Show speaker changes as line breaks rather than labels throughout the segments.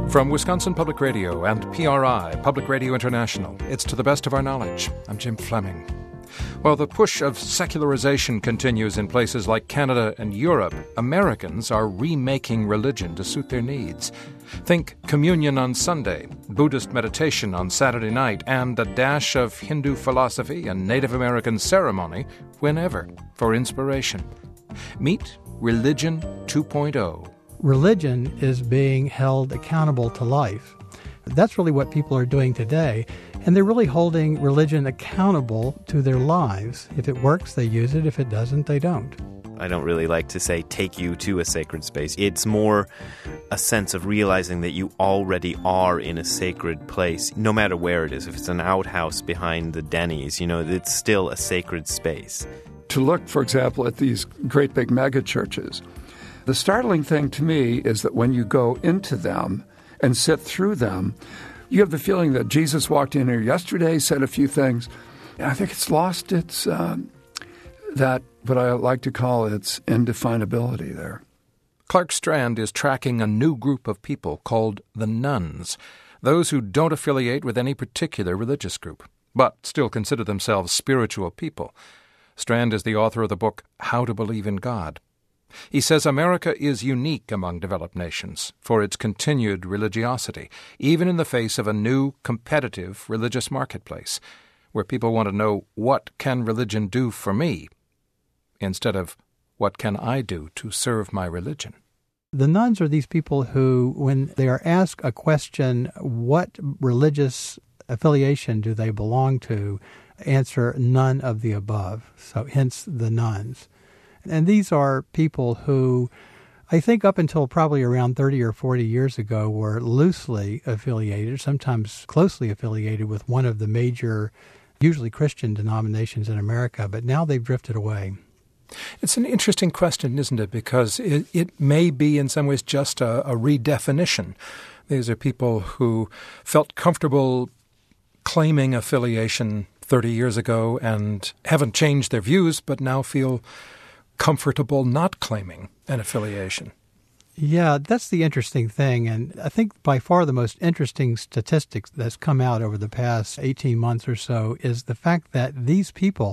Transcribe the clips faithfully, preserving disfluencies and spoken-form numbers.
From Wisconsin Public Radio and P R I, Public Radio International, it's To the Best of Our Knowledge. I'm Jim Fleming. While the push of secularization continues in places like Canada and Europe, Americans are remaking religion to suit their needs. Think communion on Sunday, Buddhist meditation on Saturday night, and a dash of Hindu philosophy and Native American ceremony whenever for inspiration. Meet Religion two point oh.
Religion is being held accountable to life. That's really what people are doing today, and they're really holding religion accountable to their lives. If it works, they use it. If it doesn't, they don't.
I don't really like to say take you to a sacred space. It's more a sense of realizing that you already are in a sacred place, no matter where it is. If it's an outhouse behind the Denny's, you know, it's still a sacred space.
To look, for example, at these great big mega churches, the startling thing to me is that when you go into them and sit through them, you have the feeling that Jesus walked in here yesterday, said a few things. And I think it's lost its, um, that, what I like to call its indefinability there.
Clark Strand is tracking a new group of people called the Nones, those who don't affiliate with any particular religious group, but still consider themselves spiritual people. Strand is the author of the book How to Believe in God. He says America is unique among developed nations for its continued religiosity, even in the face of a new, competitive religious marketplace, where people want to know, what can religion do for me, instead of, what can I do to serve my religion?
The Nones are these people who, when they are asked a question, what religious affiliation do they belong to, answer none of the above, so hence the Nones. And these are people who, I think up until probably around thirty or forty years ago, were loosely affiliated, sometimes closely affiliated with one of the major, usually Christian denominations in America, but now they've drifted away.
It's an interesting question, isn't it? Because it, it may be in some ways just a, a redefinition. These are people who felt comfortable claiming affiliation thirty years ago and haven't changed their views, but now feel comfortable not claiming an affiliation.
Yeah, that's the interesting thing. And I think by far the most interesting statistics that's come out over the past eighteen months or so is the fact that these people,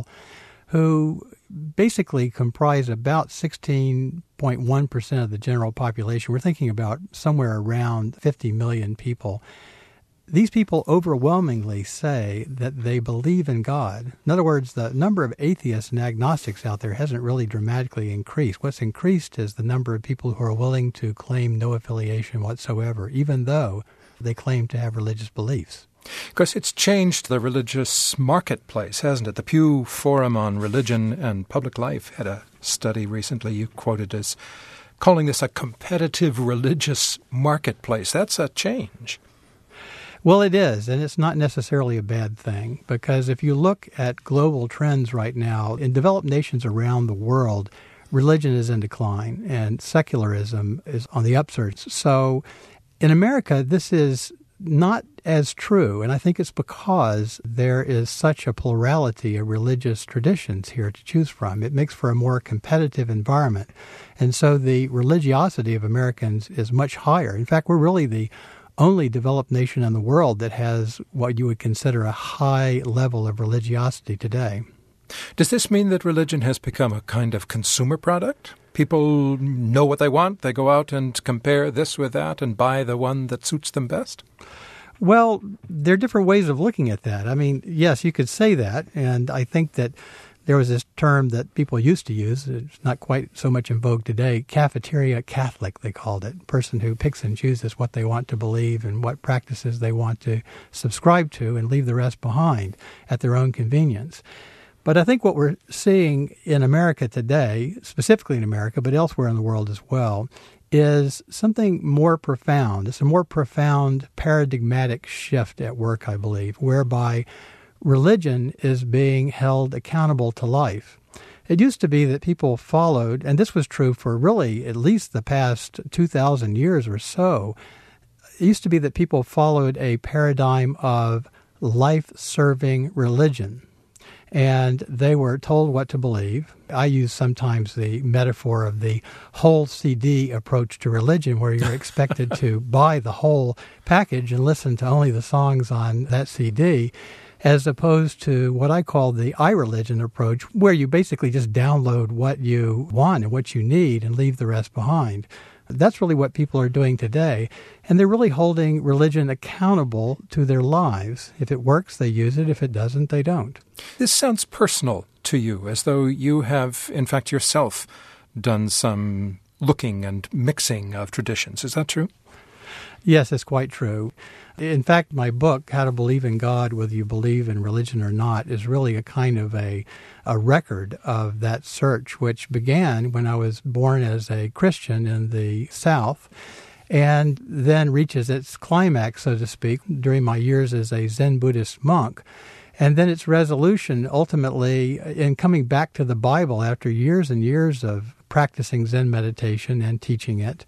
who basically comprise about sixteen point one percent of the general population, we're thinking about somewhere around fifty million people, these people overwhelmingly say that they believe in God. In other words, the number of atheists and agnostics out there hasn't really dramatically increased. What's increased is the number of people who are willing to claim no affiliation whatsoever, even though they claim to have religious beliefs.
Of course, it's changed the religious marketplace, hasn't it? The Pew Forum on Religion and Public Life had a study recently you quoted as calling this a competitive religious marketplace. That's a change.
Well, it is, and it's not necessarily a bad thing, because if you look at global trends right now, in developed nations around the world, religion is in decline and secularism is on the upsurge. So in America, this is not as true, and I think it's because there is such a plurality of religious traditions here to choose from. It makes for a more competitive environment, and so the religiosity of Americans is much higher. In fact, we're really the only developed nation in the world that has what you would consider a high level of religiosity today.
Does this mean that religion has become a kind of consumer product? People know what they want, they go out and compare this with that and buy the one that suits them best?
Well, there are different ways of looking at that. I mean, yes, you could say that, and I think that there was this term that people used to use, it's not quite so much in vogue today, cafeteria Catholic, they called it, person who picks and chooses what they want to believe and what practices they want to subscribe to and leave the rest behind at their own convenience. But I think what we're seeing in America today, specifically in America, but elsewhere in the world as well, is something more profound. It's a more profound paradigmatic shift at work, I believe, whereby religion is being held accountable to life. It used to be that people followed, and this was true for really at least the past two thousand years or so, it used to be that people followed a paradigm of life-serving religion. and they were told what to believe. I use sometimes the metaphor of the whole C D approach to religion, where you're expected to buy the whole package and listen to only the songs on that C D, as opposed to what I call the iReligion approach, where you basically just download what you want and what you need and leave the rest behind. That's really what people are doing today, and they're really holding religion accountable to their lives. If it works, they use it. If it doesn't, they don't.
This sounds personal to you, as though you have, in fact, yourself done some looking and mixing of traditions. Is that true?
Yes, it's quite true. In fact, my book, How to Believe in God, Whether You Believe in Religion or Not, is really a kind of a, a record of that search, which began when I was born as a Christian in the South, and then reaches its climax, so to speak, during my years as a Zen Buddhist monk. And then its resolution, ultimately, in coming back to the Bible after years and years of practicing Zen meditation and teaching it,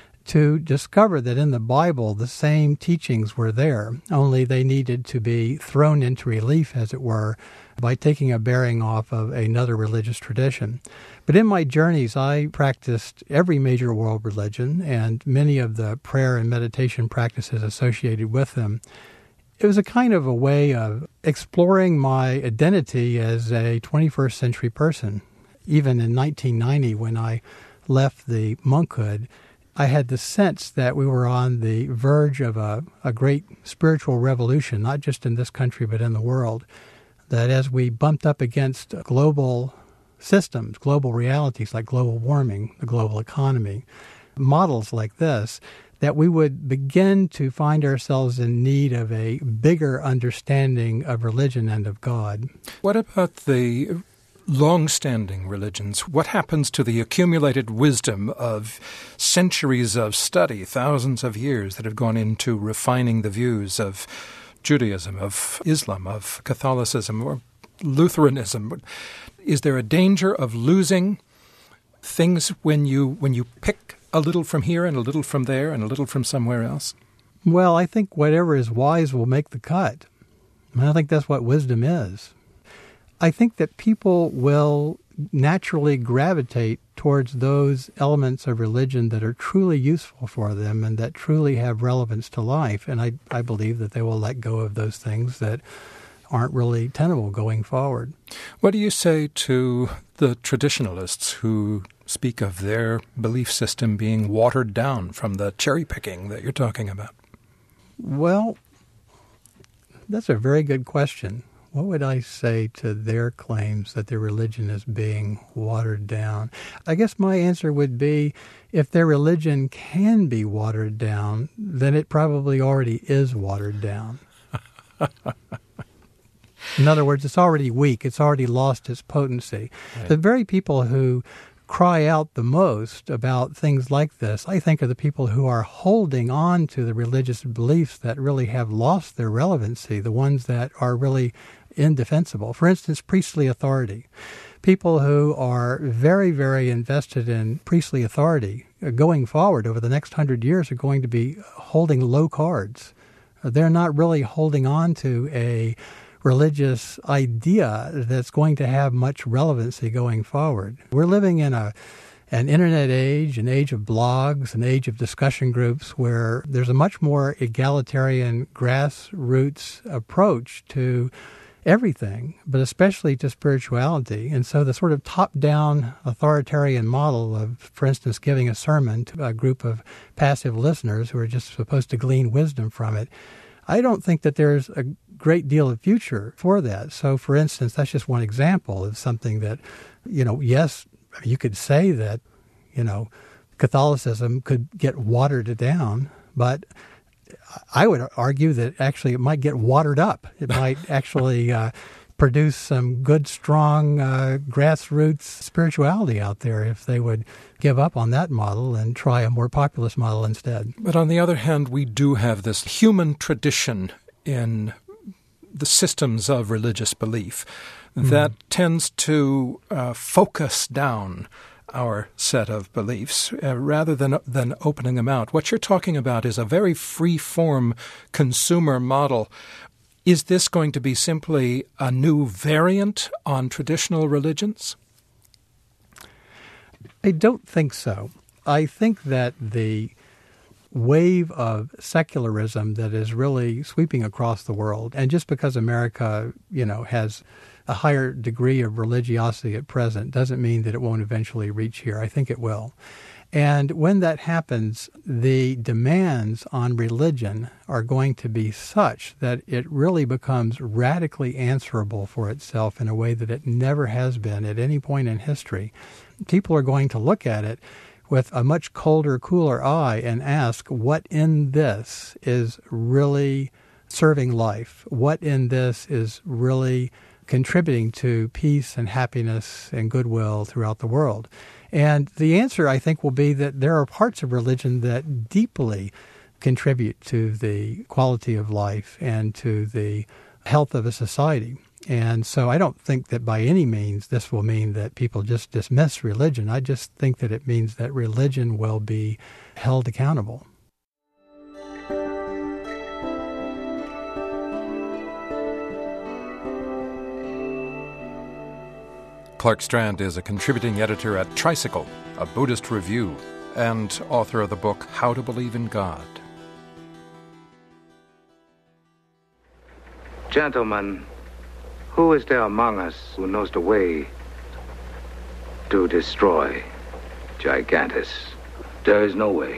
to discover that in the Bible the same teachings were there, only they needed to be thrown into relief, as it were, by taking a bearing off of another religious tradition. But in my journeys, I practiced every major world religion and many of the prayer and meditation practices associated with them. It was a kind of a way of exploring my identity as a twenty-first century person. Even in nineteen ninety, when I left the monkhood, I had the sense that we were on the verge of a, a great spiritual revolution, not just in this country but in the world, that as we bumped up against global systems, global realities like global warming, the global economy, models like this, that we would begin to find ourselves in need of a bigger understanding of religion and of God.
What about the long-standing religions? What happens to the accumulated wisdom of centuries of study, thousands of years that have gone into refining the views of Judaism, of Islam, of Catholicism, or Lutheranism? Is there a danger of losing things when you when you pick a little from here and a little from there and a little from somewhere else?
Well, I think whatever is wise will make the cut. I think that's what wisdom is. I think that people will naturally gravitate towards those elements of religion that are truly useful for them and that truly have relevance to life. And I, I believe that they will let go of those things that aren't really tenable going forward.
What do you say to the traditionalists who speak of their belief system being watered down from the cherry picking that you're talking about?
Well, that's a very good question. What would I say to their claims that their religion is being watered down? I guess my answer would be, if their religion can be watered down, then it probably already is watered down. In other words, it's already weak. It's already lost its potency. Right. The very people who cry out the most about things like this, I think, are the people who are holding on to the religious beliefs that really have lost their relevancy, the ones that are really indefensible. For instance, priestly authority. People who are very, very invested in priestly authority going forward over the next hundred years are going to be holding low cards. They're not really holding on to a religious idea that's going to have much relevancy going forward. We're living in a an internet age, an age of blogs, an age of discussion groups where there's a much more egalitarian grassroots approach to everything, but especially to spirituality. And so the sort of top-down authoritarian model of, for instance, giving a sermon to a group of passive listeners who are just supposed to glean wisdom from it, I don't think that there's a great deal of future for that. So, for instance, that's just one example of something that, you know, yes, you could say that, you know, Catholicism could get watered down, but I would argue that actually it might get watered up. It might actually uh, produce some good, strong uh, grassroots spirituality out there if they would give up on that model and try a more populist model instead.
But on the other hand, we do have this human tradition in the systems of religious belief that mm. tends to uh, focus down our set of beliefs uh, rather than than opening them out. What you're talking about is a very free-form consumer model. Is this going to be simply a new variant on traditional religions?
I don't think so. I think that the wave of secularism that is really sweeping across the world, and just because America, you know, has a higher degree of religiosity at present doesn't mean that it won't eventually reach here. I think it will. And when that happens, the demands on religion are going to be such that it really becomes radically answerable for itself in a way that it never has been at any point in history. People are going to look at it with a much colder, cooler eye and ask what in this is really serving life, what in this is really contributing to peace and happiness and goodwill throughout the world. And the answer, I think, will be that there are parts of religion that deeply contribute to the quality of life and to the health of a society. And so I don't think that by any means this will mean that people just dismiss religion. I just think that it means that religion will be held accountable.
Clark Strand is a contributing editor at Tricycle, a Buddhist review, and author of the book How to Believe in God.
Gentlemen, who is there among us who knows the way to destroy Gigantus? There is no way.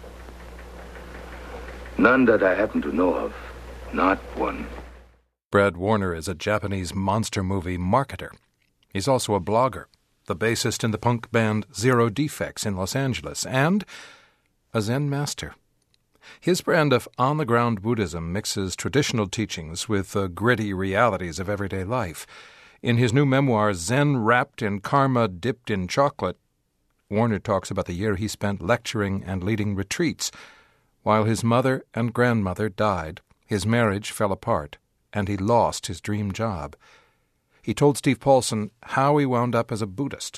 None that I happen to know of. Not one.
Brad Warner is a Japanese monster movie marketer. He's also a blogger, the bassist in the punk band Zero Defects in Los Angeles, and a Zen master. His brand of on-the-ground Buddhism mixes traditional teachings with the gritty realities of everyday life. In his new memoir, Zen Wrapped in Karma Dipped in Chocolate, Warner talks about the year he spent lecturing and leading retreats. While his mother and grandmother died, his marriage fell apart, and he lost his dream job. He told Steve Paulson how he wound up as a Buddhist.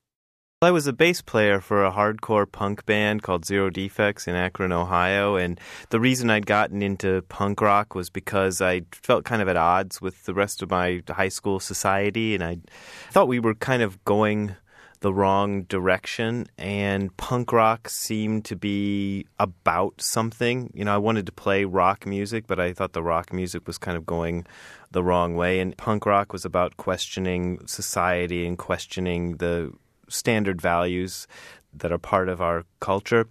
I was a bass player for a hardcore punk band called Zero Defects in Akron, Ohio, and the reason I'd gotten into punk rock was because I felt kind of at odds with the rest of my high school society, and I thought we were kind of going the wrong direction, and punk rock seemed to be about something. You know, I wanted to play rock music, but I thought the rock music was kind of going the wrong way, and punk rock was about questioning society and questioning the standard values that are part of our culture.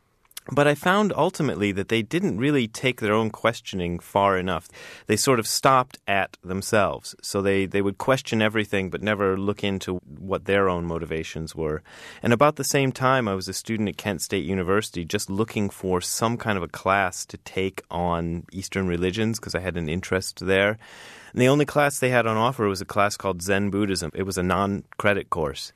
But I found ultimately that they didn't really take their own questioning far enough. They sort of stopped at themselves. So they, they would question everything but never look into what their own motivations were. And about the same time, I was a student at Kent State University just looking for some kind of a class to take on Eastern religions because I had an interest there. And the only class they had on offer was a class called Zen Buddhism. It was a non-credit course.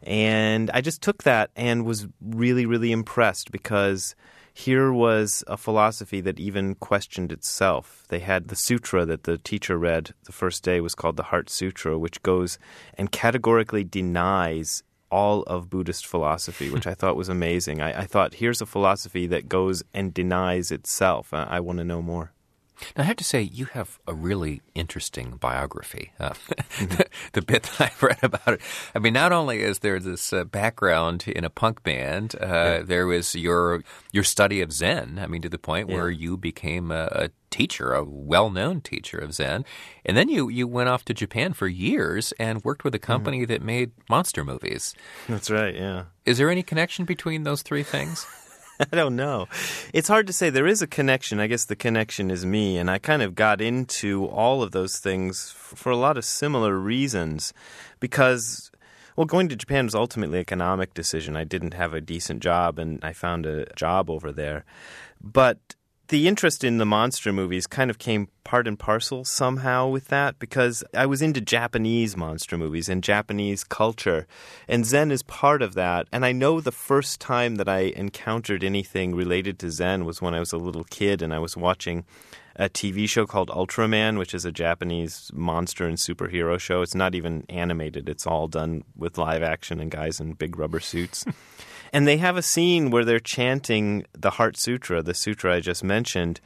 And I just took that and was really, really impressed because here was a philosophy that even questioned itself. They had the sutra that the teacher read the first day was called the Heart Sutra, which goes and categorically denies all of Buddhist philosophy, which I thought was amazing. I, I thought, here's a philosophy that goes and denies itself. I, I want to know more.
Now, I have to say, you have a really interesting biography. Uh, the, the bit that I've read about it, I mean, not only is there this uh, background in a punk band, uh, yeah. there was your your study of Zen, I mean, to the point yeah. where you became a, a teacher, a well-known teacher of Zen. And then you, you went off to Japan for years and worked with a company mm. that made monster movies.
That's right, yeah.
Is there any connection between those three things?
I don't know. It's hard to say. There is a connection. I guess the connection is me, and I kind of got into all of those things for a lot of similar reasons because, well, going to Japan was ultimately an economic decision. I didn't have a decent job, and I found a job over there. But the interest in the monster movies kind of came part and parcel somehow with that because I was into Japanese monster movies and Japanese culture, and Zen is part of that. And I know the first time that I encountered anything related to Zen was when I was a little kid and I was watching a T V show called Ultraman, which is a Japanese monster and superhero show. It's not even animated. It's all done with live action and guys in big rubber suits. And they have a scene where they're chanting the Heart Sutra, the sutra I just mentioned,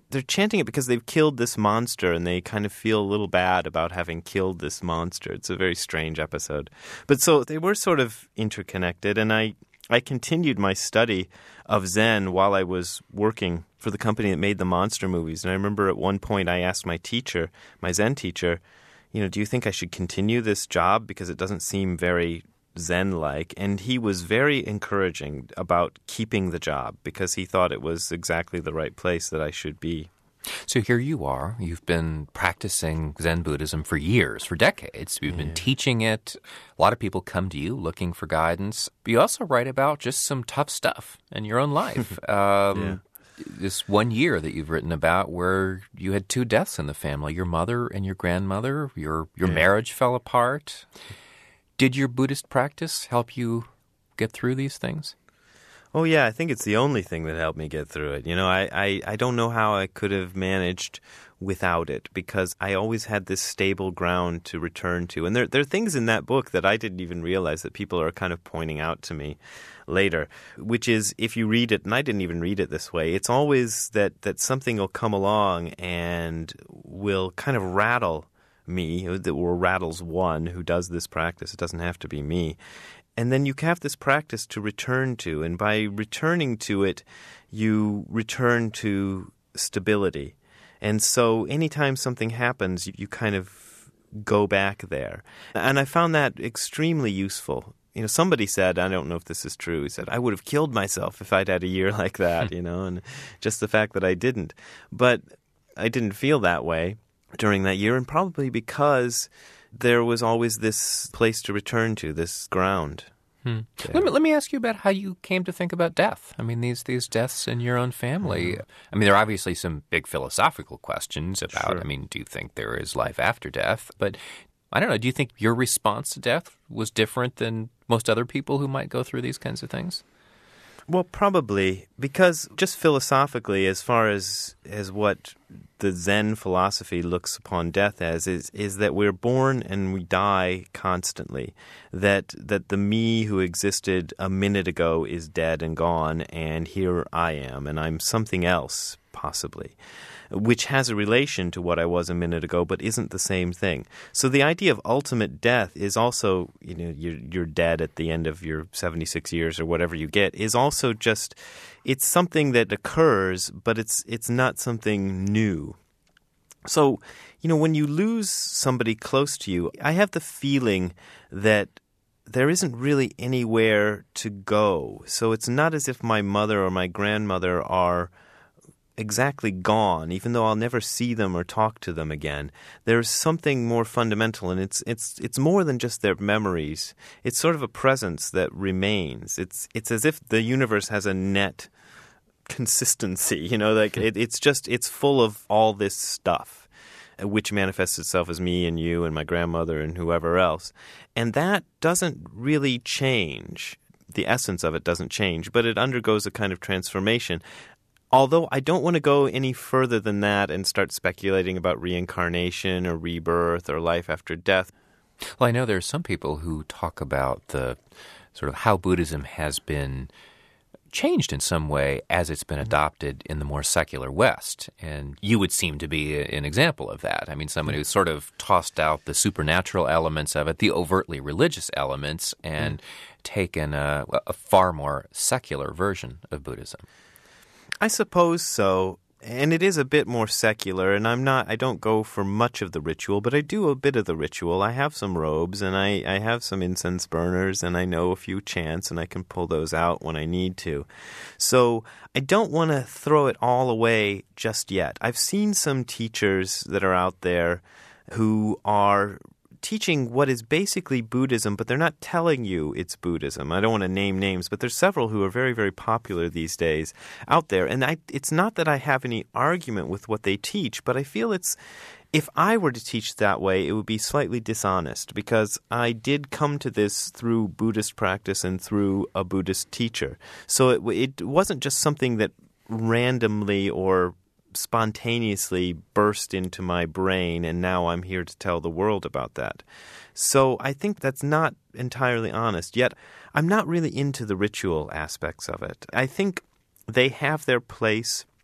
they're chanting it because they've killed this monster and they kind of feel a little bad about having killed this monster. It's a very strange episode. But so they were sort of interconnected, and I, I continued my study of Zen while I was working for the company that made the monster movies. And I remember at one point I asked my teacher, my Zen teacher, you know, do you think I should continue this job because it doesn't seem very Zen-like? And he was very encouraging about keeping the job because he thought it was exactly the right place that I should be.
So here you are. You've been practicing Zen Buddhism for years, for decades. You've been yeah. teaching it. A lot of people come to you looking for guidance. But you also write about just some tough stuff in your own life. um, yeah. This one year that you've written about where you had two deaths in the family, your mother and your grandmother, your, your yeah. marriage fell apart. Did your Buddhist practice help you get through these things?
Oh, yeah, I think it's the only thing that helped me get through it. You know, I, I, I don't know how I could have managed without it because I always had this stable ground to return to. And there, there are things in that book that I didn't even realize that people are kind of pointing out to me later, which is if you read it, and I didn't even read it this way, it's always that, that something will come along and will kind of rattle me, or rattles one who does this practice. It doesn't have to be me. And then you have this practice to return to, and by returning to it, you return to stability. And so anytime something happens, you, you kind of go back there. And I found that extremely useful. You know, somebody said, I don't know if this is true, he said, I would have killed myself if I'd had a year like that, you know, and just the fact that I didn't. But I didn't feel that way during that year, and probably because there was always this place to return to, this ground.
Hmm. Let me, let me ask you about how you came to think about death. I mean, these these deaths in your own family. Mm. I mean, there are obviously some big philosophical questions about, sure. I mean, do you think there is life after death? But I don't know, do you think your response to death was different than most other people who might go through these kinds of things?
Well, probably, because just philosophically, as far as as what the Zen philosophy looks upon death as, is is that we're born and we die constantly. That that the me who existed a minute ago is dead and gone, and here I am, and I'm something else, possibly, which has a relation to what I was a minute ago, but isn't the same thing. So the idea of ultimate death is also, you know, you're, you're dead at the end of your seventy-six years or whatever you get, is also just, it's something that occurs, but it's it's not something new. So, you know, when you lose somebody close to you, I have the feeling that there isn't really anywhere to go. So it's not as if my mother or my grandmother are exactly gone, even though I'll never see them or talk to them again. There's something more fundamental, and it's it's it's more than just their memories. It's sort of a presence that remains. It's it's as if the universe has a net consistency, you know, like it, it's just it's full of all this stuff, which manifests itself as me and you and my grandmother and whoever else. And that doesn't really change. The essence of it doesn't change, but it undergoes a kind of transformation. Although I don't want to go any further than that and start speculating about reincarnation or rebirth or life after death.
Well, I know there are some people who talk about the sort of how Buddhism has been changed in some way as it's been adopted in the more secular West. And you would seem to be an example of that. I mean, someone who's sort of tossed out the supernatural elements of it, the overtly religious elements, and mm. taken a, a far more secular version of Buddhism.
I suppose so, and it is a bit more secular, and I'm not, I don't go for much of the ritual, but I do a bit of the ritual. I have some robes, and I, I have some incense burners, and I know a few chants, and I can pull those out when I need to. So I don't want to throw it all away just yet. I've seen some teachers that are out there who are teaching what is basically Buddhism, but they're not telling you it's Buddhism. I don't want to name names, but there's several who are very, very popular these days out there. And I, it's not that I have any argument with what they teach, but I feel it's, if I were to teach that way, it would be slightly dishonest because I did come to this through Buddhist practice and through a Buddhist teacher. So it, it wasn't just something that randomly or spontaneously burst into my brain, and now I'm here to tell the world about that. So I think that's not entirely honest. Yet I'm not really into the ritual aspects of it. I think they have their place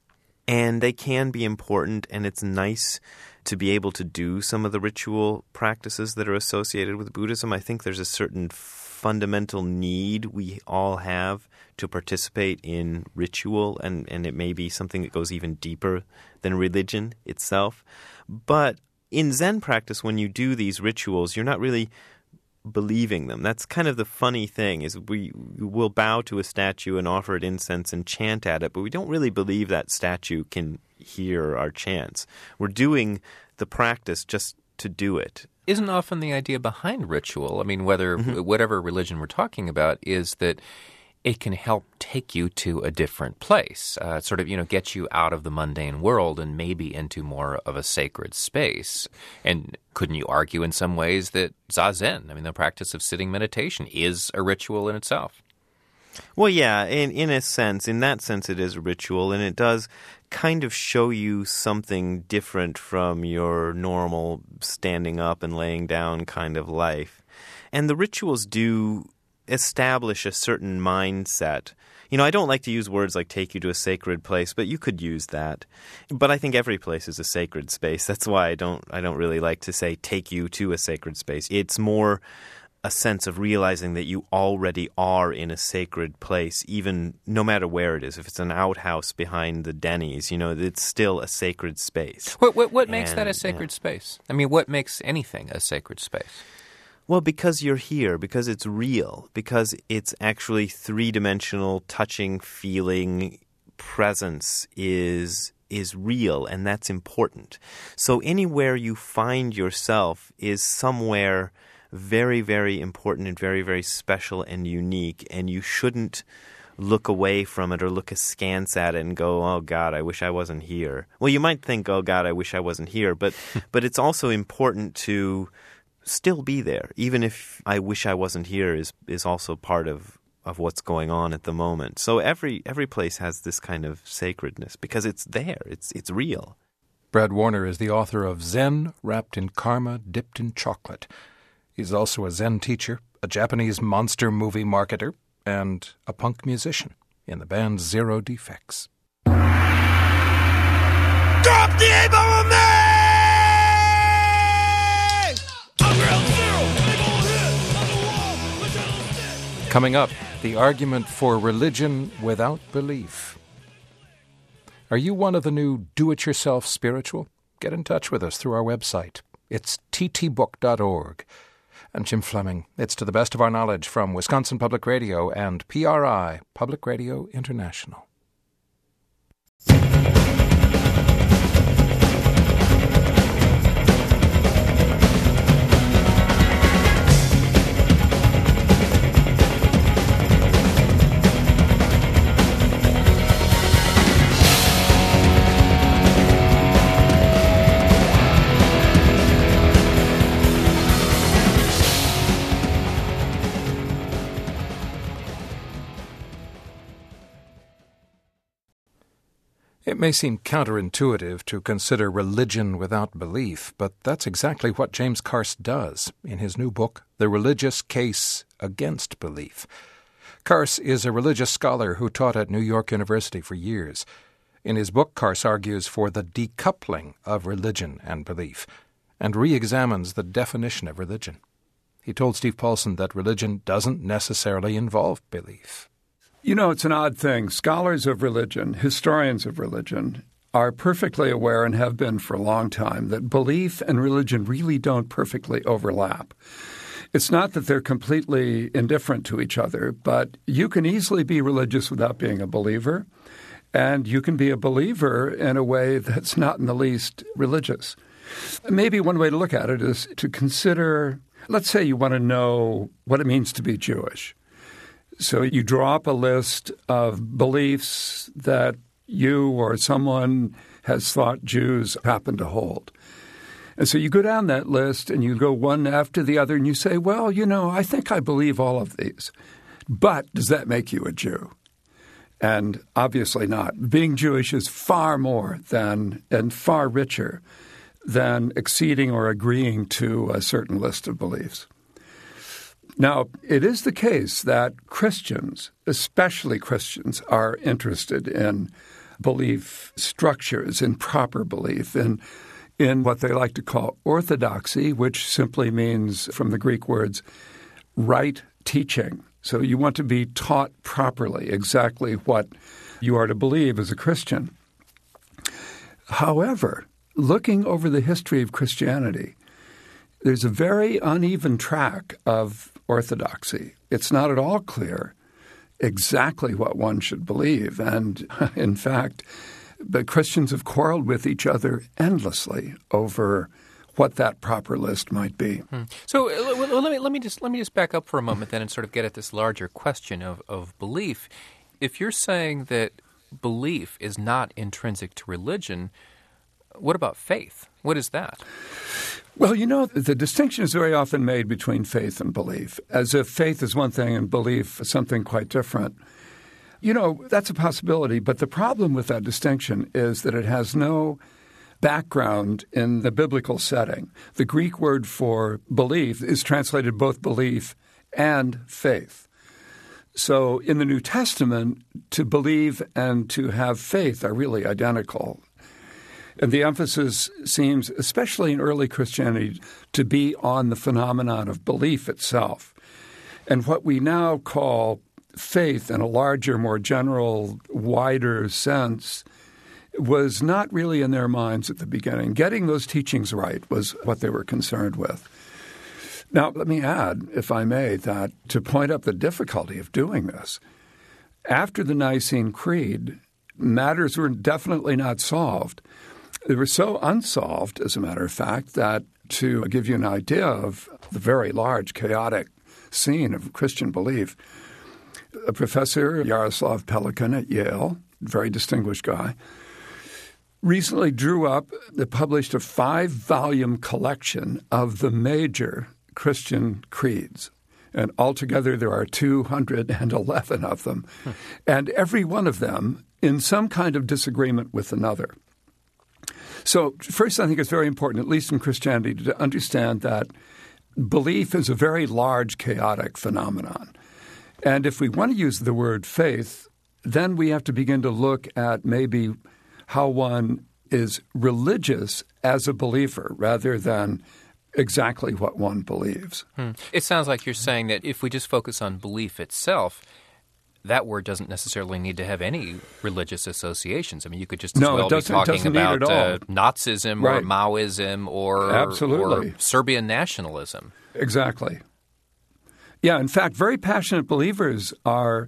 And they can be important, and it's nice to be able to do some of the ritual practices that are associated with Buddhism. I think there's a certain fundamental need we all have to participate in ritual, and, and it may be something that goes even deeper than religion itself. But in Zen practice, when you do these rituals, you're not really believing them. That's kind of the funny thing, is we will bow to a statue and offer it incense and chant at it, but we don't really believe that statue can hear our chants. We're doing the practice just to do it.
Isn't often the idea behind ritual, I mean, whether mm-hmm. whatever religion we're talking about, is that it can help take you to a different place, uh, sort of, you know, get you out of the mundane world and maybe into more of a sacred space. And couldn't you argue in some ways that Zazen, I mean, the practice of sitting meditation, is a ritual in itself?
Well, yeah, in, in a sense, in that sense it is a ritual, and it does kind of show you something different from your normal standing up and laying down kind of life. And the rituals do establish a certain mindset. You know, I don't like to use words like take you to a sacred place, but you could use that. But I think every place is a sacred space. That's why I don't I don't really like to say take you to a sacred space. It's more a sense of realizing that you already are in a sacred place, even no matter where it is. If it's an outhouse behind the Denny's, you know, it's still a sacred space.
What what, what makes
and,
that a sacred
yeah.
space? I mean, what makes anything a sacred space?
Well, because you're here, because it's real, because it's actually three-dimensional, touching, feeling presence is is real, and that's important. So anywhere you find yourself is somewhere very, very important and very, very special and unique, and you shouldn't look away from it or look askance at it and go, oh, God, I wish I wasn't here. Well, you might think, oh, God, I wish I wasn't here, but but it's also important to still be there, even if I wish I wasn't here is is also part of, of what's going on at the moment. So every every place has this kind of sacredness because it's there, it's it's real.
Brad Warner is the author of Zen Wrapped in Karma, Dipped in Chocolate. He's also a Zen teacher, a Japanese monster movie marketer, and a punk musician in the band Zero Defects.
Drop the aim on me!
Coming up, the argument for religion without belief. Are you one of the new do-it-yourself spiritual? Get in touch with us through our website. It's t t book dot org. And Jim Fleming, it's to the best of our knowledge from Wisconsin Public Radio and P R I, Public Radio International. It may seem counterintuitive to consider religion without belief, but that's exactly what James Carse does in his new book, The Religious Case Against Belief. Carse is a religious scholar who taught at New York University for years. In his book, Carse argues for the decoupling of religion and belief and re-examines the definition of religion. He told Steve Paulson that religion doesn't necessarily involve belief.
You know, it's an odd thing. Scholars of religion, historians of religion, are perfectly aware and have been for a long time that belief and religion really don't perfectly overlap. It's not that they're completely indifferent to each other, but you can easily be religious without being a believer, and you can be a believer in a way that's not in the least religious. Maybe one way to look at it is to consider, let's say you want to know what it means to be Jewish. So you draw up a list of beliefs that you or someone has thought Jews happen to hold. And so you go down that list and you go one after the other and you say, well, you know, I think I believe all of these. But does that make you a Jew? And obviously not. Being Jewish is far more than and far richer than acceding or agreeing to a certain list of beliefs. Now, it is the case that Christians, especially Christians, are interested in belief structures, in proper belief, in, in what they like to call orthodoxy, which simply means, from the Greek words, right teaching. So you want to be taught properly exactly what you are to believe as a Christian. However, looking over the history of Christianity, there's a very uneven track of orthodoxy. It's not at all clear exactly what one should believe. And in fact, the Christians have quarreled with each other endlessly over what that proper list might be.
Hmm. So uh, well, let me let me just let me just back up for a moment then and sort of get at this larger question of, of belief. If you're saying that belief is not intrinsic to religion, what about faith? What is that?
Well, you know, the distinction is very often made between faith and belief, as if faith is one thing and belief is something quite different. You know, that's a possibility, but the problem with that distinction is that it has no background in the biblical setting. The Greek word for belief is translated both belief and faith. So in the New Testament, to believe and to have faith are really identical. And the emphasis seems, especially in early Christianity, to be on the phenomenon of belief itself. And what we now call faith in a larger, more general, wider sense was not really in their minds at the beginning. Getting those teachings right was what they were concerned with. Now, let me add, if I may, that to point up the difficulty of doing this, after the Nicene Creed, matters were definitely not solved. They were so unsolved, as a matter of fact, that to give you an idea of the very large, chaotic scene of Christian belief, a professor, Yaroslav Pelikan at Yale, very distinguished guy, recently drew up, published a five-volume collection of the major Christian creeds. And altogether there are two hundred eleven of them. Hmm. And every one of them in some kind of disagreement with another. So first, I think it's very important, at least in Christianity, to understand that belief is a very large, chaotic phenomenon. And if we want to use the word faith, then we have to begin to look at maybe how one is religious as a believer rather than exactly what one believes.
Hmm. It sounds like you're saying that if we just focus on belief itself, that word doesn't necessarily need to have any religious associations. I mean, you could just as
no,
well be talking about uh, Nazism
right.
or Maoism or,
Absolutely.
or Serbian nationalism.
Exactly. Yeah, in fact, very passionate believers are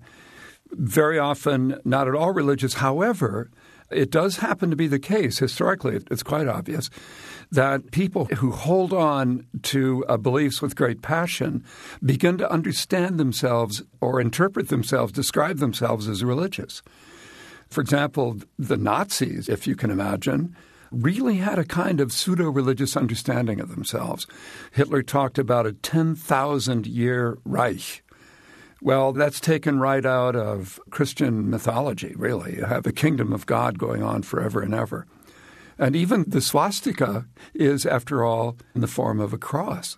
very often not at all religious. However, it does happen to be the case, historically, it's quite obvious, that people who hold on to uh, beliefs with great passion begin to understand themselves or interpret themselves, describe themselves as religious. For example, the Nazis, if you can imagine, really had a kind of pseudo-religious understanding of themselves. Hitler talked about a ten thousand year Reich. Well, that's taken right out of Christian mythology, really. You have the kingdom of God going on forever and ever. And even the swastika is, after all, in the form of a cross.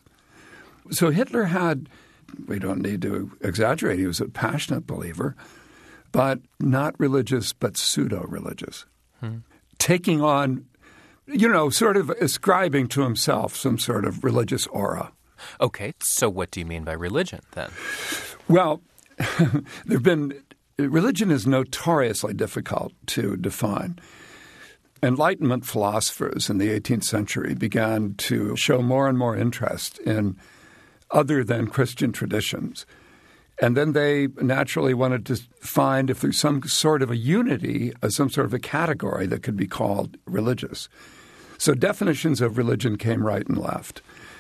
So Hitler had, we don't need to exaggerate, he was a passionate believer, but not religious, but pseudo-religious. Hmm. Taking on, you know, sort of ascribing to himself some sort of religious aura.
Okay, so what do you mean by religion then?
Well, there have been – religion is notoriously difficult to define. Enlightenment philosophers in the eighteenth century began to show more and more interest in other than Christian traditions. And then they naturally wanted to find if there's some sort of a unity, some sort of a category that could be called religious. So definitions of religion came right and left.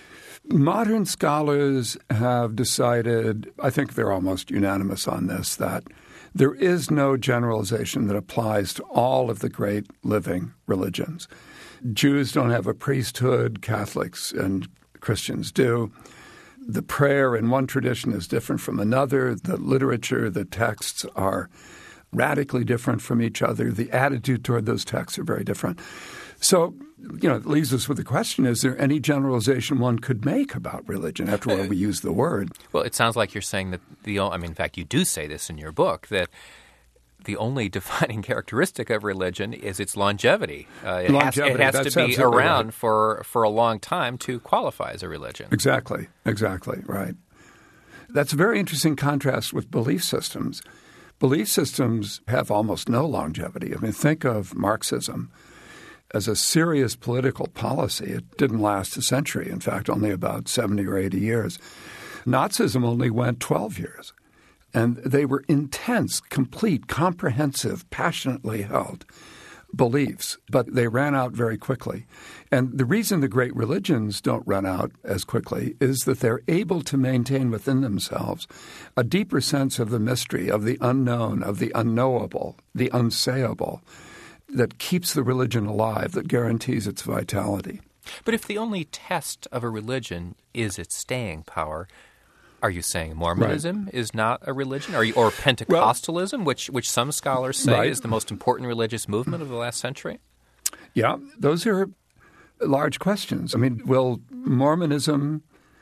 Modern scholars have decided, I think they're almost unanimous on this, that there is no generalization that applies to all of the great living religions. Jews don't have a priesthood, Catholics and Christians do. The prayer in one tradition is different from another. The literature, the texts are radically different from each other. The attitude toward those texts are very different. So, you know, it leaves us with the question, is there any generalization one could make about religion? After all, we use the word.
Well, it sounds like you're saying that the – I mean, in fact, you do say this in your book, that the only defining characteristic of religion is its longevity. Uh, it
longevity,
has, it has
that's
to be around
right.
for, for a long time to qualify as a religion.
Exactly, exactly, right. That's a very interesting contrast with belief systems. Belief systems have almost no longevity. I mean, think of Marxism as a serious political policy. It didn't last a century, in fact, only about seventy or eighty years. Nazism only went twelve years. And they were intense, complete, comprehensive, passionately held beliefs, but they ran out very quickly. And the reason the great religions don't run out as quickly is that they're able to maintain within themselves a deeper sense of the mystery, of the unknown, of the unknowable, the unsayable, that keeps the religion alive, that guarantees its vitality.
But if the only test of a religion is its staying power, are you saying Mormonism
right.
is not a religion? Are you, or Pentecostalism, well, which which some scholars say
right.
is the most important religious movement of the last century?
Yeah, those are large questions. I mean, will Mormonism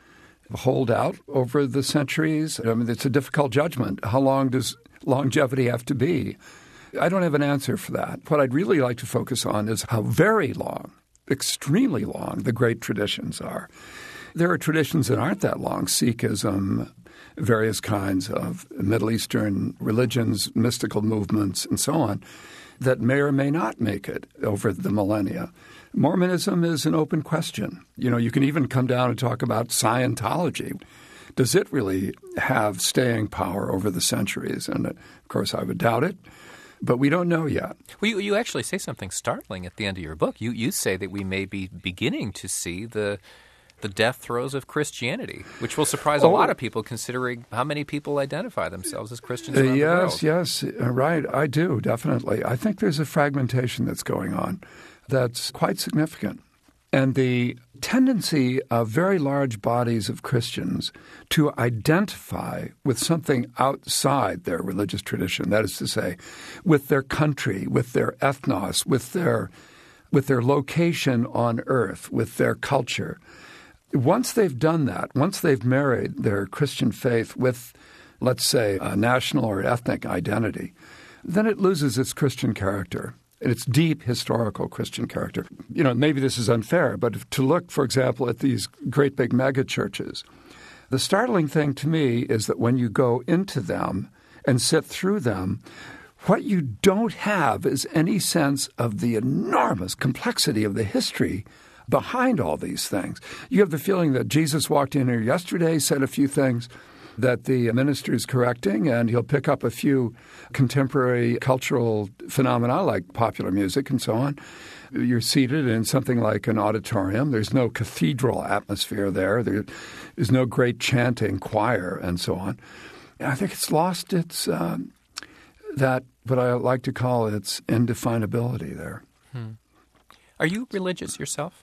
hold out over the centuries? I mean, it's a difficult judgment. How long does longevity have to be? I don't have an answer for that. What I'd really like to focus on is how very long, extremely long, the great traditions are. There are traditions that aren't that long, Sikhism, various kinds of Middle Eastern religions, mystical movements, and so on, that may or may not make it over the millennia. Mormonism is an open question. You know, you can even come down and talk about Scientology. Does it really have staying power over the centuries? And, of course, I would doubt it. But we don't know yet.
Well, you, you actually say something startling at the end of your book. You you say that we may be beginning to see the the death throes of Christianity, which will surprise
oh.
a lot of people considering how many people identify themselves as Christians
Uh,
around
yes,
the world.
yes, uh, right. I do, definitely. I think there's a fragmentation that's going on that's quite significant. And the tendency of very large bodies of Christians to identify with something outside their religious tradition, that is to say, with their country, with their ethnos, with their with their location on earth, with their culture. Once they've done that, once they've married their Christian faith with, let's say, a national or ethnic identity, then it loses its Christian character. Its deep historical Christian character. You know, maybe this is unfair, but if, to look, for example, at these great big mega churches, the startling thing to me is that when you go into them and sit through them, what you don't have is any sense of the enormous complexity of the history behind all these things. You have the feeling that Jesus walked in here yesterday, said a few things that the minister is correcting, and he'll pick up a few contemporary cultural phenomena like popular music and so on. You're seated in something like an auditorium. There's no cathedral atmosphere there. There is no great chanting choir and so on. And I think it's lost its um, that what I like to call its indefinability there.
Hmm. Are you religious yourself?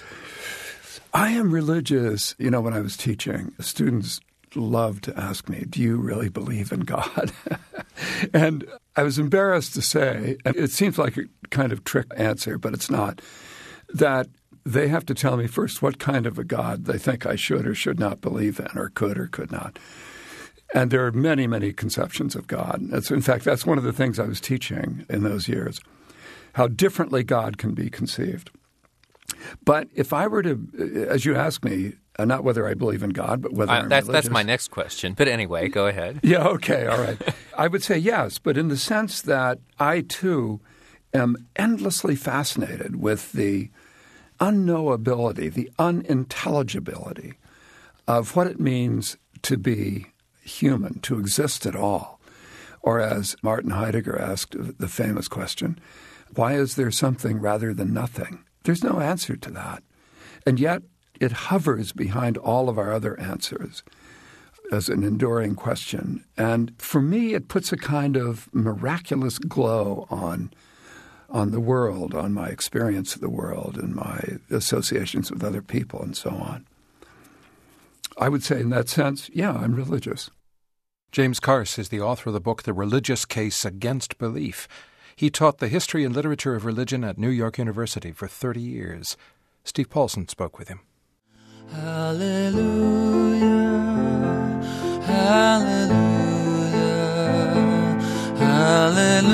I am religious. You know, when I was teaching, students love to ask me, do you really believe in God? And I was embarrassed to say, and it seems like a kind of trick answer, but it's not, that they have to tell me first what kind of a God they think I should or should not believe in, or could or could not. And there are many, many conceptions of God. That's, in fact, that's one of the things I was teaching in those years, how differently God can be conceived. But if I were to, as you ask me, uh, not whether I believe in God, but whether
uh,
I'm
that's,
religious.
That's my next question. But anyway, go ahead.
Yeah, okay, all right. I would say yes, but in the sense that I, too, am endlessly fascinated with the unknowability, the unintelligibility of what it means to be human, to exist at all. Or as Martin Heidegger asked the famous question, why is there something rather than nothing? There's no answer to that. And yet it hovers behind all of our other answers as an enduring question. And for me, it puts a kind of miraculous glow on on the world, on my experience of the world and my associations with other people and so on. I would say in that sense, yeah, I'm religious.
James Carse is the author of the book The Religious Case Against Belief. He taught the history and literature of religion at New York University for thirty years. Steve Paulson spoke with him.
Hallelujah, hallelujah, hallelujah.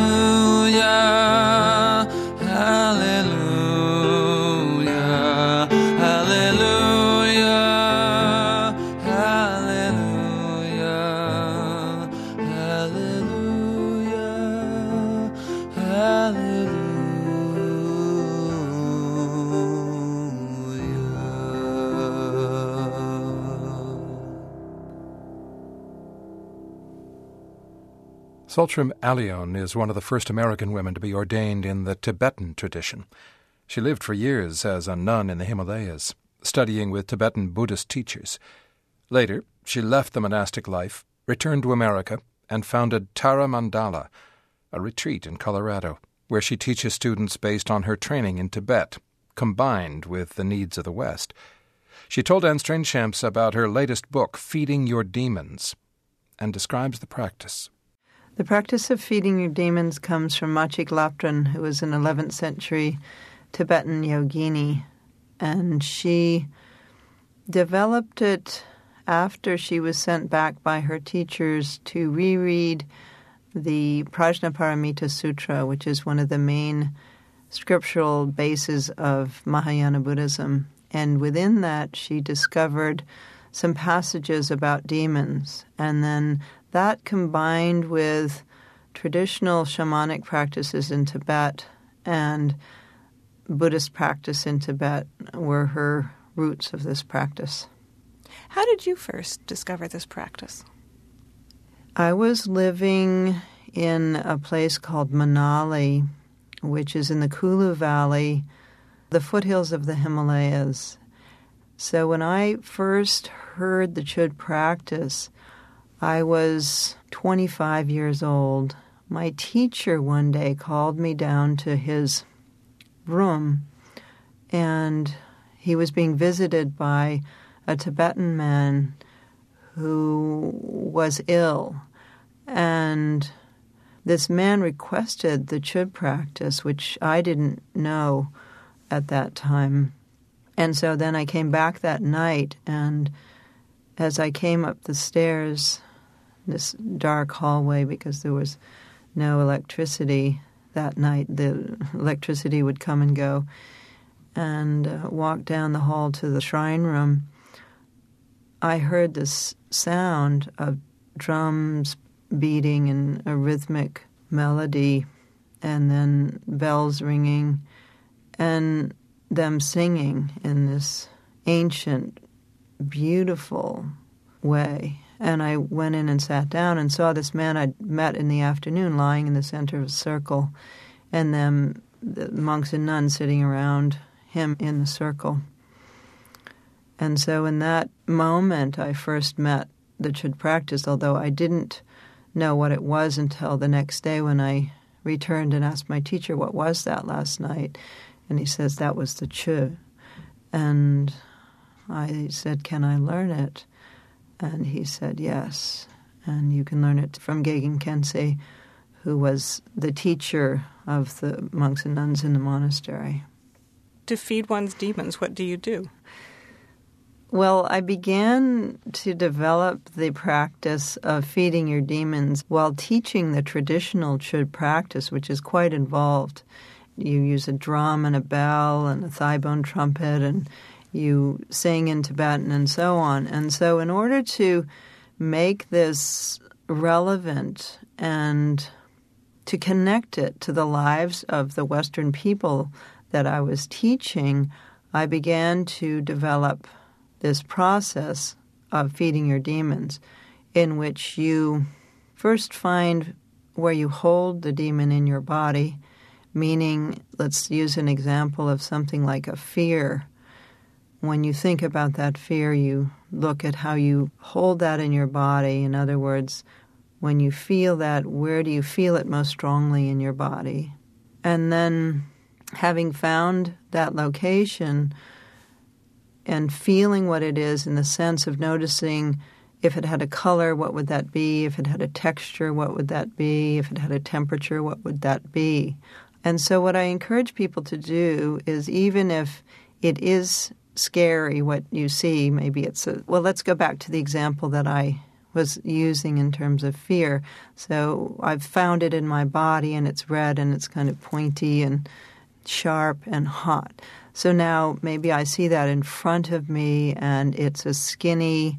Tsultrim Allione is one of the first American women to be ordained in the Tibetan tradition. She lived for years as a nun in the Himalayas, studying with Tibetan Buddhist teachers. Later, she left the monastic life, returned to America, and founded Tara Mandala, a retreat in Colorado, where she teaches students based on her training in Tibet, combined with the needs of the West. She told Anne Strainchamps about her latest book, Feeding Your Demons, and describes the practice.
The practice of feeding your demons comes from Machik Lapdran, who was an eleventh century Tibetan yogini, and she developed it after she was sent back by her teachers to reread the Prajnaparamita Sutra, which is one of the main scriptural bases of Mahayana Buddhism. And within that, she discovered some passages about demons. And then that combined with traditional shamanic practices in Tibet and Buddhist practice in Tibet were her roots of this practice.
How did you first discover this practice?
I was living in a place called Manali, which is in the Kulu Valley, the foothills of the Himalayas. So when I first heard the Chöd practice, I was twenty-five years old. My teacher one day called me down to his room, and he was being visited by a Tibetan man who was ill. And this man requested the Chöd practice, which I didn't know at that time. And so then I came back that night, and as I came up the stairs, this dark hallway, because there was no electricity that night, the electricity would come and go, and uh, walked down the hall to the shrine room, I heard this sound of drums beating in a rhythmic melody, and then bells ringing, and them singing in this ancient, beautiful way. And I went in and sat down and saw this man I'd met in the afternoon lying in the center of a circle, and them, the monks and nuns sitting around him in the circle. And so in that moment, I first met the Chöd practice, although I didn't know what it was until the next day when I returned and asked my teacher, what was that last night? And he says, that was the Chö. And I said, can I learn it? And he said, yes. And you can learn it from Gegen Kensei, who was the teacher of the monks and nuns in the monastery.
To feed one's demons, what do you do?
Well, I began to develop the practice of feeding your demons while teaching the traditional Chöd practice, which is quite involved. You use a drum and a bell and a thigh bone trumpet, and you sing in Tibetan and so on. And so in order to make this relevant and to connect it to the lives of the Western people that I was teaching, I began to develop this process of feeding your demons, in which you first find where you hold the demon in your body, meaning, let's use an example of something like a fear. When you think about that fear, you look at how you hold that in your body. In other words, when you feel that, where do you feel it most strongly in your body? And then, having found that location and feeling what it is in the sense of noticing if it had a color, what would that be? If it had a texture, what would that be? If it had a temperature, what would that be? And so what I encourage people to do is, even if it is scary what you see, maybe it's a, well, let's go back to the example that I was using in terms of fear. So I've found it in my body, and it's red, and it's kind of pointy and sharp and hot. So now maybe I see that in front of me, and it's a skinny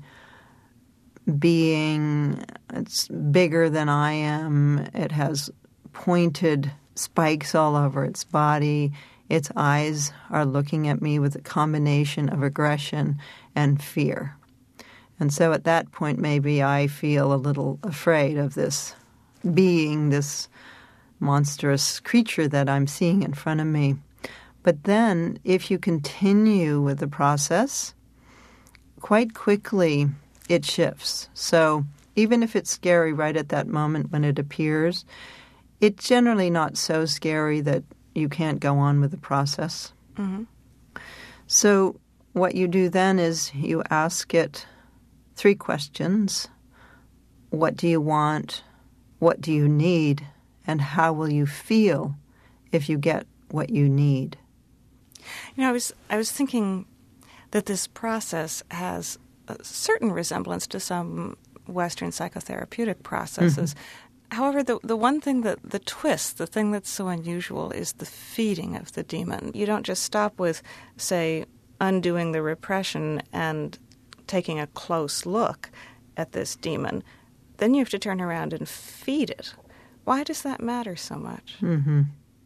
being. It's bigger than I am. It has pointed spikes all over its body. Its eyes are looking at me with a combination of aggression and fear. And so at that point, maybe I feel a little afraid of this being, this monstrous creature that I'm seeing in front of me. But then, if you continue with the process, quite quickly it shifts. So even if it's scary right at that moment when it appears, it's generally not so scary that you can't go on with the process.
Mm-hmm.
So what you do then is you ask it three questions. What do you want? What do you need? And how will you feel if you get what you need?
You know, I was I was thinking that this process has a certain resemblance to some Western psychotherapeutic processes. Mm-hmm. However, the the one thing that the twist, the thing that's so unusual, is the feeding of the demon. You don't just stop with, say, undoing the repression and taking a close look at this demon. Then you have to turn around and feed it. Why does that matter so much?
Mm-hmm.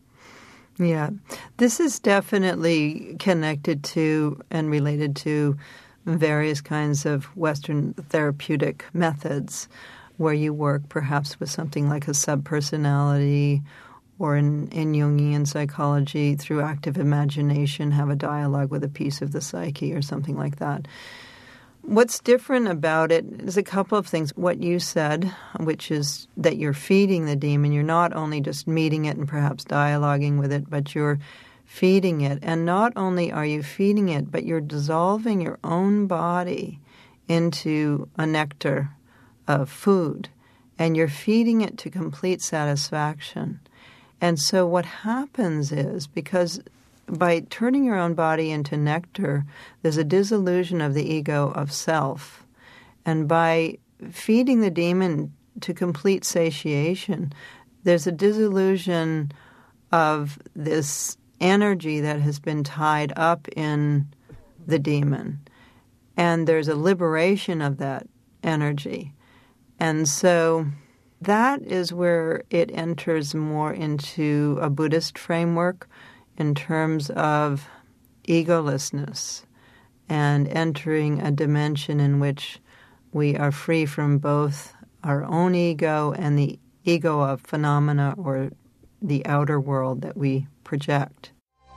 Yeah, this is definitely connected to and related to various kinds of Western therapeutic methods where you work perhaps with something like a subpersonality, or in, in Jungian psychology, through active imagination, have a dialogue with a piece of the psyche or something like that. What's different about it is a couple of things. What you said, which is that you're feeding the demon. You're not only just meeting it and perhaps dialoguing with it, but you're feeding it. And not only are you feeding it, but you're dissolving your own body into a nectar of food. And you're feeding it to complete satisfaction. And so what happens is, because by turning your own body into nectar, there's a dissolution of the ego of self. And by feeding the demon to complete satiation, there's a dissolution of this energy that has been tied up in the demon. And there's a liberation of that energy. And so that is where it enters more into a Buddhist framework in terms of egolessness and entering a dimension in which we are free from both our own ego and the ego of phenomena or the outer world that we project.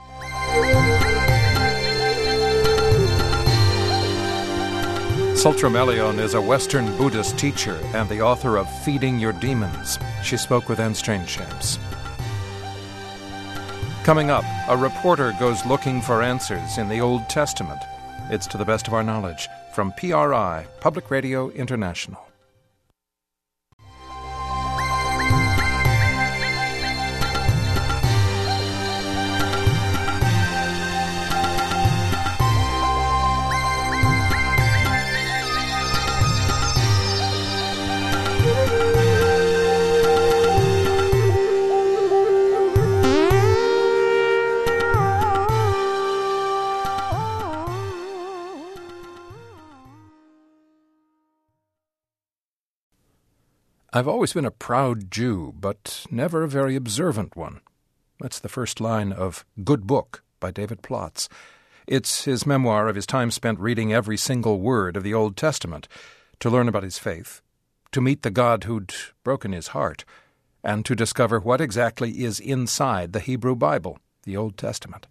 Sultra Melion is a Western Buddhist teacher and the author of Feeding Your Demons. She spoke with Anne Strainchamps. Coming up, a reporter goes looking for answers in the Old Testament. It's to the best of our knowledge from P R I, Public Radio International. I've always been a proud Jew, but never a very observant one. That's the first line of Good Book by David Plotz. It's his memoir of his time spent reading every single word of the Old Testament to learn about his faith, to meet the God who'd broken his heart, and to discover what exactly is inside the Hebrew Bible, the Old Testament.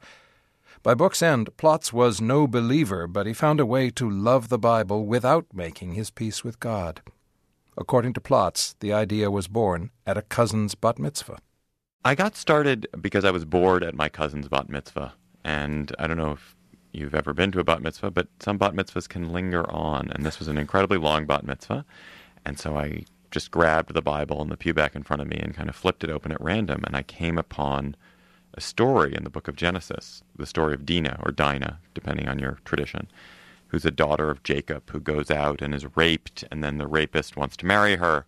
By book's end, Plotz was no believer, but he found a way to love the Bible without making his peace with God. According to Plotz, the idea was born at a cousin's bat mitzvah.
I got started because I was bored at my cousin's bat mitzvah. And I don't know if you've ever been to a bat mitzvah, but some bat mitzvahs can linger on. And this was an incredibly long bat mitzvah. And so I just grabbed the Bible and the pew back in front of me and kind of flipped it open at random. And I came upon a story in the book of Genesis, the story of Dinah, or Dinah, depending on your tradition, who's a daughter of Jacob, who goes out and is raped, and then the rapist wants to marry her.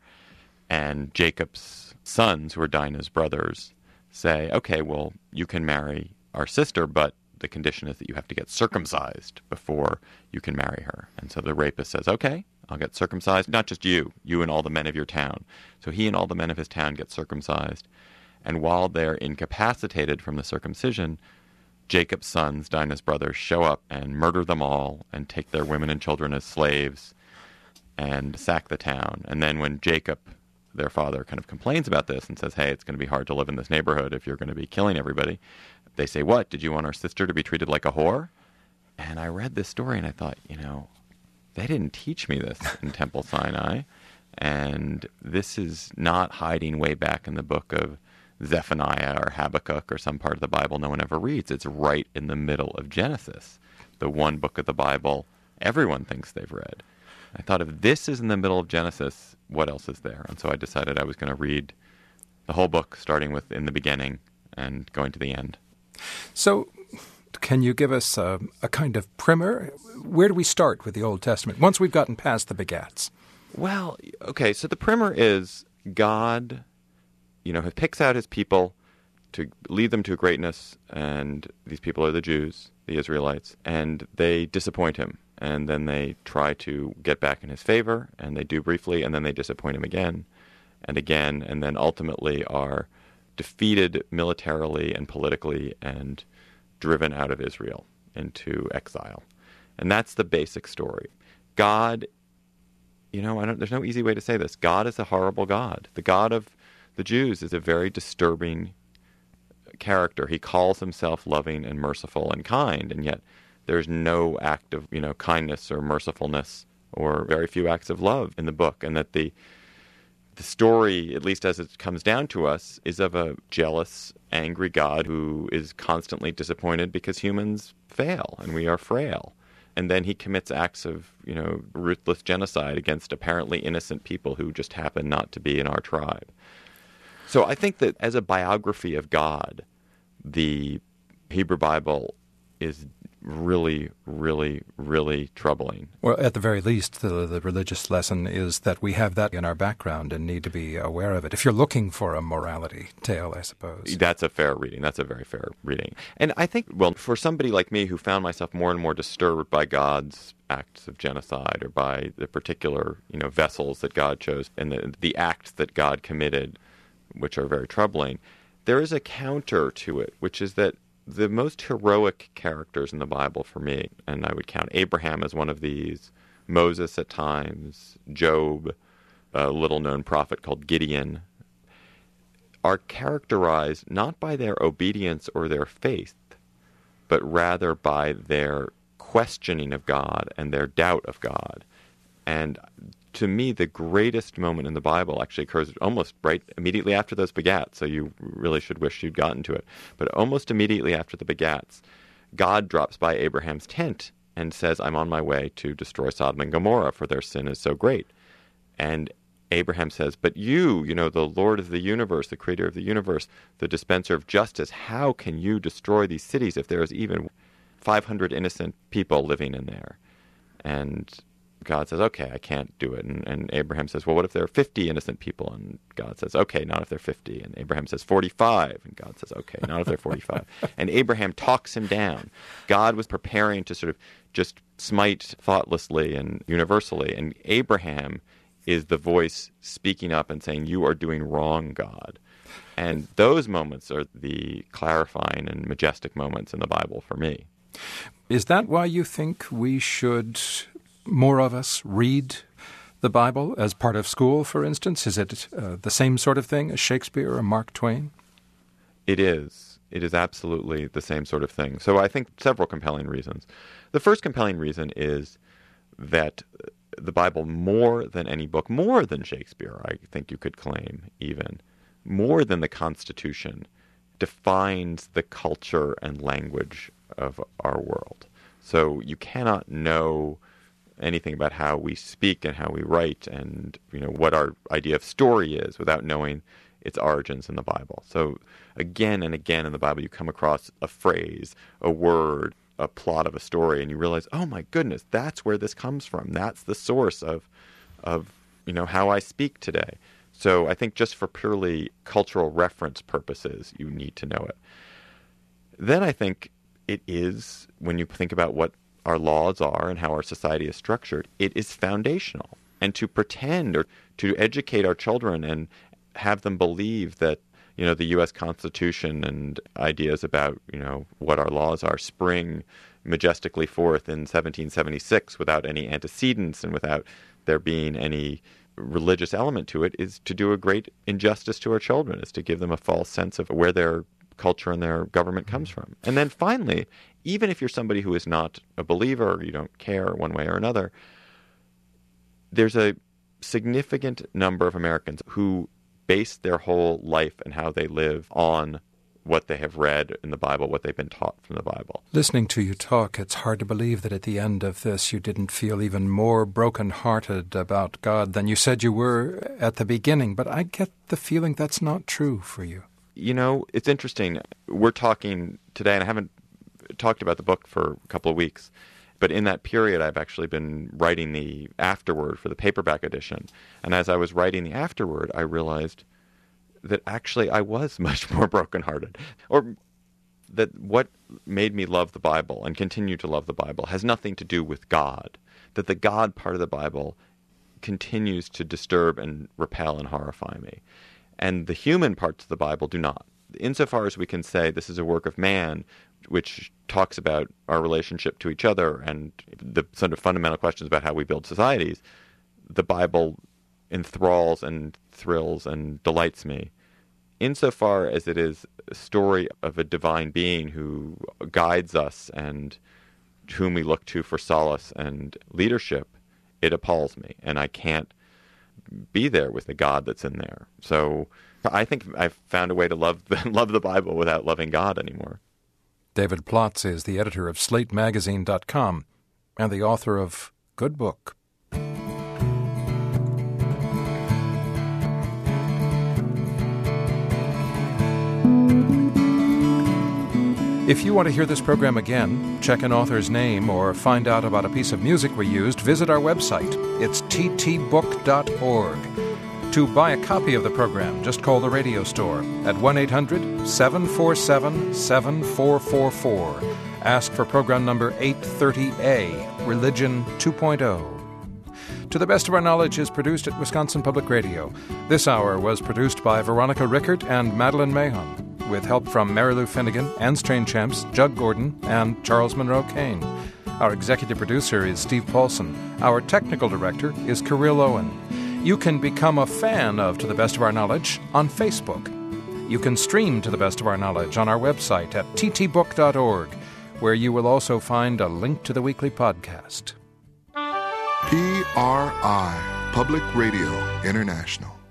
And Jacob's sons, who are Dinah's brothers, say, okay, well, you can marry our sister, but the condition is that you have to get circumcised before you can marry her. And so the rapist says, okay, I'll get circumcised. Not just you, you and all the men of your town. So he and all the men of his town get circumcised. And while they're incapacitated from the circumcision, Jacob's sons, Dinah's brothers, show up and murder them all and take their women and children as slaves and sack the town. And then when Jacob their father kind of complains about this and says, hey, it's going to be hard to live in this neighborhood if you're going to be killing everybody. They say, what? Did you want our sister to be treated like a whore? And I read this story and I thought, you know, they didn't teach me this in Temple Sinai. And this is not hiding way back in the book of Zephaniah or Habakkuk or some part of the Bible no one ever reads. It's right in the middle of Genesis, the one book of the Bible everyone thinks they've read. I thought, if this is in the middle of Genesis, what else is there? And so I decided I was going to read the whole book, starting with in the beginning and going to the end.
So can you give us a, a kind of primer? Where do we start with the Old Testament once we've gotten past the begats?
Well, okay, so the primer is God, you know, picks out his people to lead them to greatness, and these people are the Jews, the Israelites, and they disappoint him. And then they try to get back in his favor, and they do briefly, and then they disappoint him again and again, and then ultimately are defeated militarily and politically and driven out of Israel into exile. And that's the basic story. God, you know, I don't, there's no easy way to say this. God is a horrible God. The God of the Jews is a very disturbing character. He calls himself loving and merciful and kind, and yet there's no act of, you know, kindness or mercifulness or very few acts of love in the book. And that the the story, at least as it comes down to us, is of a jealous, angry God who is constantly disappointed because humans fail and we are frail. And then he commits acts of, you know, ruthless genocide against apparently innocent people who just happen not to be in our tribe. So I think that as a biography of God, the Hebrew Bible is really, really, really troubling.
Well, at the very least, the, the religious lesson is that we have that in our background and need to be aware of it. If you're looking for a morality tale, I suppose.
That's a fair reading. That's a very fair reading. And I think, well, for somebody like me who found myself more and more disturbed by God's acts of genocide or by the particular, you know, vessels that God chose and the, the acts that God committed, which are very troubling, there is a counter to it, which is that the most heroic characters in the Bible for me, and I would count Abraham as one of these, Moses at times, Job, a little-known prophet called Gideon, are characterized not by their obedience or their faith, but rather by their questioning of God and their doubt of God. And to me, the greatest moment in the Bible actually occurs almost right immediately after those begats, so you really should wish you'd gotten to it. But almost immediately after the begats, God drops by Abraham's tent and says, I'm on my way to destroy Sodom and Gomorrah, for their sin is so great. And Abraham says, but you, you know, the Lord of the universe, the creator of the universe, the dispenser of justice, how can you destroy these cities if there is even five hundred innocent people living in there? And God says, okay, I can't do it. And, and Abraham says, well, what if there are fifty innocent people? And God says, okay, not if they're fifty. And Abraham says, forty-five. And God says, okay, not if they're forty-five. And Abraham talks him down. God was preparing to sort of just smite thoughtlessly and universally. And Abraham is the voice speaking up and saying, you are doing wrong, God. And those moments are the clarifying and majestic moments in the Bible for me.
Is that why you think we should, more of us, read the Bible as part of school, for instance? Is it uh, the same sort of thing as Shakespeare or Mark Twain?
It is. It is absolutely the same sort of thing. So I think several compelling reasons. The first compelling reason is that the Bible, more than any book, more than Shakespeare, I think you could claim even, more than the Constitution, defines the culture and language of our world. So you cannot know anything about how we speak and how we write and, you know, what our idea of story is without knowing its origins in the Bible. So again and again in the Bible you come across a phrase, a word, a plot of a story, and you realize, oh my goodness, that's where this comes from. That's the source of, of you know, how I speak today. So I think just for purely cultural reference purposes, you need to know it. Then I think it is, when you think about what our laws are and how our society is structured, it is foundational. And to pretend or to educate our children and have them believe that, you know, the U S Constitution and ideas about, you know, what our laws are spring majestically forth in seventeen seventy-six without any antecedents and without there being any religious element to it is to do a great injustice to our children, is to give them a false sense of where their culture and their government comes from. And then finally, even if you're somebody who is not a believer, or you don't care one way or another, there's a significant number of Americans who base their whole life and how they live on what they have read in the Bible, what they've been taught from the Bible.
Listening to you talk, it's hard to believe that at the end of this you didn't feel even more broken-hearted about God than you said you were at the beginning. But I get the feeling that's not true for you.
You know, it's interesting. We're talking today, and I haven't talked about the book for a couple of weeks, but in that period I've actually been writing the afterword for the paperback edition. And as I was writing the afterword, I realized that actually I was much more brokenhearted. Or that what made me love the Bible and continue to love the Bible has nothing to do with God. That the God part of the Bible continues to disturb and repel and horrify me. And the human parts of the Bible do not. Insofar as we can say this is a work of man, which talks about our relationship to each other and the sort of fundamental questions about how we build societies, the Bible enthralls and thrills and delights me. Insofar as it is a story of a divine being who guides us and whom we look to for solace and leadership, it appalls me, and I can't be there with the God that's in there. So I think I've found a way to love the, love the Bible without loving God anymore.
David Plotz is the editor of Slate Magazine dot com and the author of Good Book. If you want to hear this program again, check an author's name, or find out about a piece of music we used, visit our website. It's t t book dot org. To buy a copy of the program, just call the radio store at one eight hundred seven four seven seven four four four. Ask for program number eight thirty A, Religion two point oh. To the Best of Our Knowledge is produced at Wisconsin Public Radio. This hour was produced by Veronica Rickert and Madeline Mahon, with help from Mary Lou Finnegan, Anne Strainchamps, Jug Gordon, and Charles Monroe Kane. Our executive producer is Steve Paulson. Our technical director is Kirill Owen. You can become a fan of To the Best of Our Knowledge on Facebook. You can stream To the Best of Our Knowledge on our website at t t book dot org, where you will also find a link to the weekly podcast.
P R I, Public Radio International.